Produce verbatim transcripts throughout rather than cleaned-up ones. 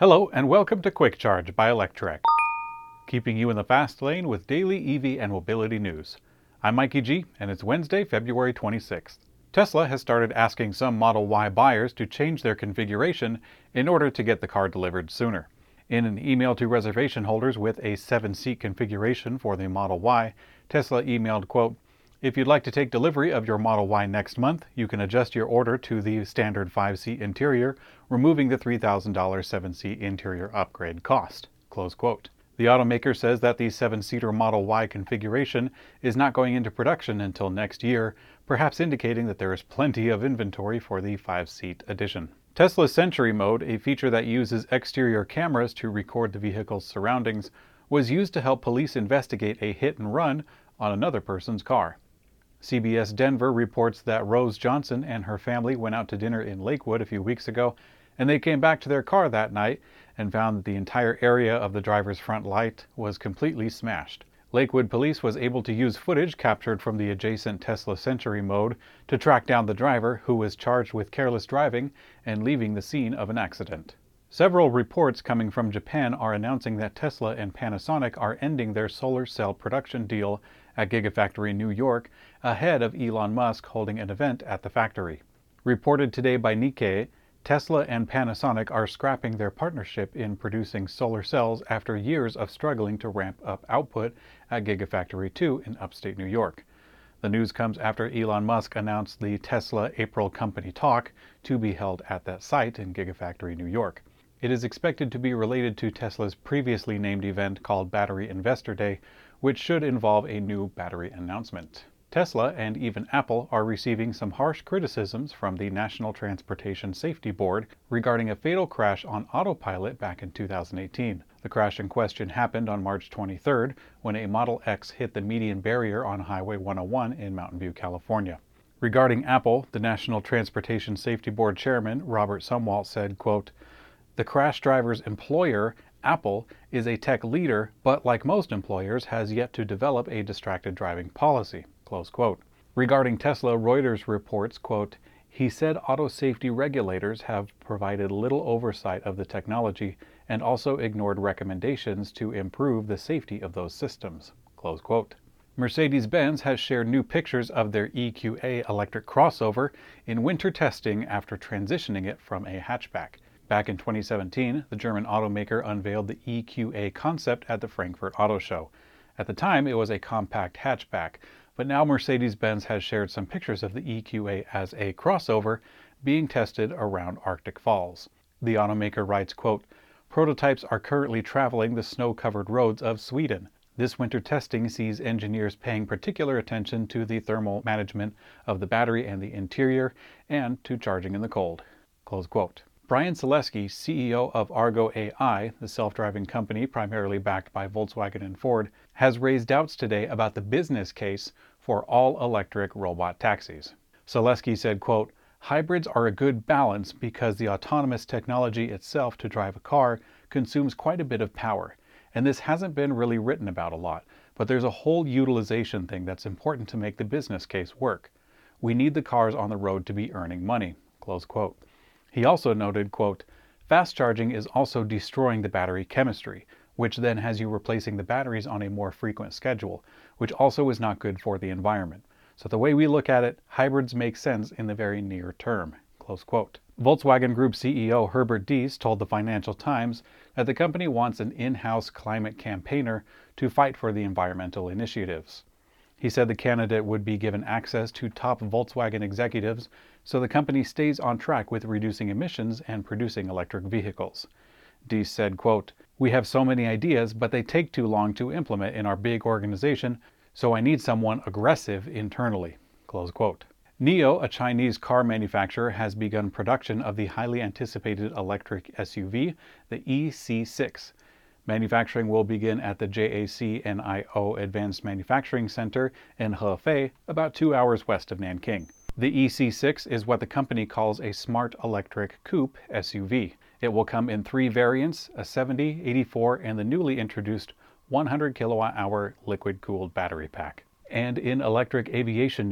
Hello and welcome to Quick Charge by Electrek, keeping you in the fast lane with daily E V and mobility news. I'm Mikey G, and it's Wednesday, February twenty-sixth. Tesla has started asking some Model Y buyers to change their configuration in order to get the car delivered sooner. In an email to reservation holders with a seven-seat configuration for the Model Y, Tesla emailed, quote, "If you'd like to take delivery of your Model Y next month, you can adjust your order to the standard five-seat interior, removing the three thousand dollars seven-seat interior upgrade cost." Close quote. The automaker says that the seven-seater Model Y configuration is not going into production until next year, perhaps indicating that there is plenty of inventory for the five-seat edition. Tesla's Sentry Mode, a feature that uses exterior cameras to record the vehicle's surroundings, was used to help police investigate a hit and run on another person's car. C B S Denver reports that Rose Johnson and her family went out to dinner in Lakewood a few weeks ago, and they came back to their car that night and found that the entire area of the driver's front light was completely smashed. Lakewood police was able to use footage captured from the adjacent Tesla Sentry Mode to track down the driver, who was charged with careless driving and leaving the scene of an accident. Several reports coming from Japan are announcing that Tesla and Panasonic are ending their solar cell production deal at Gigafactory New York ahead of Elon Musk holding an event at the factory. Reported today by Nikkei, Tesla and Panasonic are scrapping their partnership in producing solar cells after years of struggling to ramp up output at Gigafactory two in upstate New York. The news comes after Elon Musk announced the Tesla April Company Talk to be held at that site in Gigafactory New York. It is expected to be related to Tesla's previously named event called Battery Investor Day, which should involve a new battery announcement. Tesla and even Apple are receiving some harsh criticisms from the National Transportation Safety Board regarding a fatal crash on autopilot back in two thousand eighteen. The crash in question happened on March twenty-third when a Model X hit the median barrier on Highway one oh one in Mountain View, California. Regarding Apple, the National Transportation Safety Board chairman, Robert Sumwalt, said, quote, "The crash driver's employer, Apple, is a tech leader, but like most employers, has yet to develop a distracted driving policy." Close quote. Regarding Tesla, Reuters reports, quote, "He said auto safety regulators have provided little oversight of the technology and also ignored recommendations to improve the safety of those systems." Close quote. Mercedes-Benz has shared new pictures of their E Q A electric crossover in winter testing after transitioning it from a hatchback. Back in twenty seventeen, the German automaker unveiled the E Q A concept at the Frankfurt Auto Show. At the time, it was a compact hatchback, but now Mercedes-Benz has shared some pictures of the E Q A as a crossover being tested around Arctic Falls. The automaker writes, quote, "Prototypes are currently traveling the snow-covered roads of Sweden. This winter testing sees engineers paying particular attention to the thermal management of the battery and the interior and to charging in the cold." Close quote. Brian Selesky, C E O of Argo A I, the self-driving company primarily backed by Volkswagen and Ford, has raised doubts today about the business case for all-electric robot taxis. Selesky said, quote, "Hybrids are a good balance because the autonomous technology itself to drive a car consumes quite a bit of power, and this hasn't been really written about a lot, but there's a whole utilization thing that's important to make the business case work. We need the cars on the road to be earning money." Close quote. He also noted, quote, "Fast charging is also destroying the battery chemistry, which then has you replacing the batteries on a more frequent schedule, which also is not good for the environment. So the way we look at it, hybrids make sense in the very near term." Close quote. Volkswagen Group C E O Herbert Diess told the Financial Times that the company wants an in-house climate campaigner to fight for the environmental initiatives. He said the candidate would be given access to top Volkswagen executives so the company stays on track with reducing emissions and producing electric vehicles. Diess said, quote, "We have so many ideas, but they take too long to implement in our big organization, so I need someone aggressive internally." Close quote. NIO, a Chinese car manufacturer, has begun production of the highly anticipated electric S U V, the E C six. Manufacturing will begin at the J A C N I O Advanced Manufacturing Center in Hefei, about two hours west of Nanking. The E C six is what the company calls a smart electric coupe S U V. It will come in three variants, a seventy, eighty-four, and the newly introduced one hundred kilowatt hour liquid-cooled battery pack. And in electric aviation news,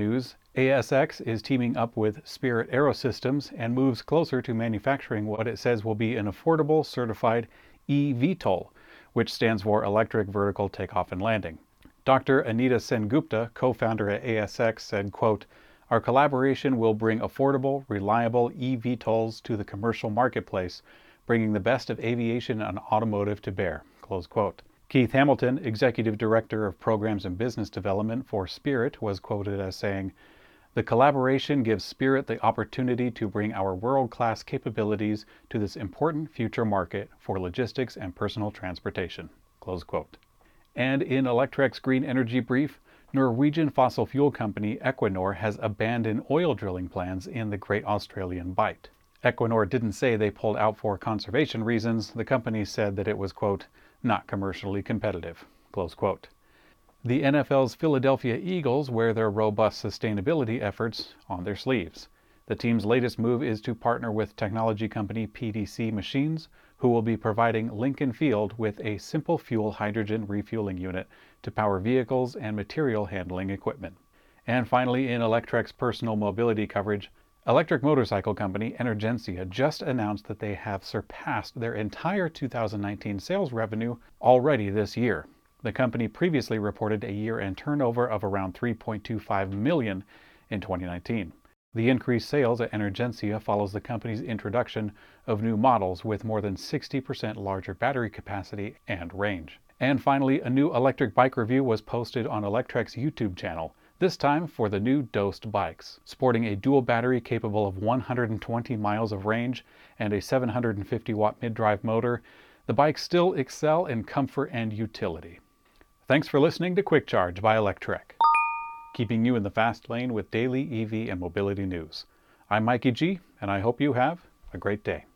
A S X is teaming up with Spirit AeroSystems and moves closer to manufacturing what it says will be an affordable, certified eVTOL, which stands for Electric Vertical Takeoff and Landing. Doctor Anita Sengupta, co-founder at A S X, said, quote, "Our collaboration will bring affordable, reliable eVTOLs to the commercial marketplace, bringing the best of aviation and automotive to bear," close quote. Keith Hamilton, Executive Director of Programs and Business Development for Spirit, was quoted as saying, "The collaboration gives Spirit the opportunity to bring our world-class capabilities to this important future market for logistics and personal transportation," close quote. And in Electrek's Green Energy Brief, Norwegian fossil fuel company Equinor has abandoned oil drilling plans in the Great Australian Bight. Equinor didn't say they pulled out for conservation reasons. The company said that it was, quote, "not commercially competitive," close quote. The N F L's Philadelphia Eagles wear their robust sustainability efforts on their sleeves. The team's latest move is to partner with technology company P D C Machines, who will be providing Lincoln Field with a simple fuel hydrogen refueling unit to power vehicles and material handling equipment. And finally, in Electrek's personal mobility coverage, electric motorcycle company Energencia just announced that they have surpassed their entire two thousand nineteen sales revenue already this year. The company previously reported a year-end turnover of around three point two five million dollars in twenty nineteen. The increased sales at Energencia follows the company's introduction of new models with more than sixty percent larger battery capacity and range. And finally, a new electric bike review was posted on Electrek's YouTube channel, this time for the new Dost bikes. Sporting a dual battery capable of one hundred twenty miles of range and a seven hundred fifty watt mid-drive motor, the bikes still excel in comfort and utility. Thanks for listening to Quick Charge by Electrek, keeping you in the fast lane with daily E V and mobility news. I'm Mikey G, and I hope you have a great day.